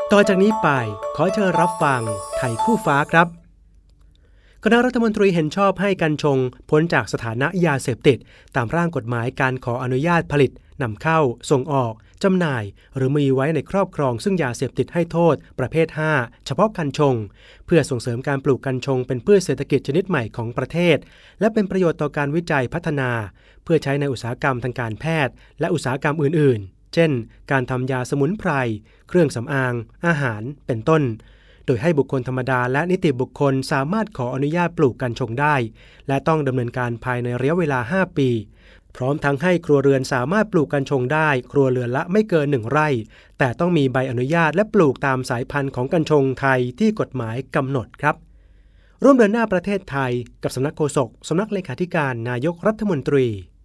ต่อจากนี้ไปขอเชิญรับฟังไทยคู่ฟ้าครับคณะรัฐมนตรีเห็นชอบให้กัญชงพ้นจากสถานะยาเสพติดตามร่างกฎหมายการขออนุญาตผลิตนำเข้าส่งออกจำหน่ายหรือมีไว้ในครอบครองซึ่งยาเสพติดให้โทษประเภท5เฉพาะกัญชงเพื่อส่งเสริมการปลูกกัญชงเป็นพืชเศรษฐกิจชนิดใหม่ของประเทศและเป็นประโยชน์ต่อการวิจัยพัฒนาเพื่อใช้ในอุตสาหกรรมทางการแพทย์และอุตสาหกรรมอื่นๆเช่นการทำยาสมุนไพรเครื่องสำอางอาหารเป็นต้นโดยให้บุคคลธรรมดาและนิติบุคคลสามารถขออนุญาตปลูกกัญชงได้และต้องดำเนินการภายในระยะเวลา5ปีพร้อมทั้งให้ครัวเรือนสามารถปลูกกัญชงได้ครัวเรือนละไม่เกิน1ไร่แต่ต้องมีใบอนุญาตและปลูกตามสายพันธุ์ของกัญชงไทยที่กฎหมายกำหนดครับร่วมเดินหน้าประเทศไทยกับสำนักโฆษกสำนักเลขาธิการนายกรัฐมนตรี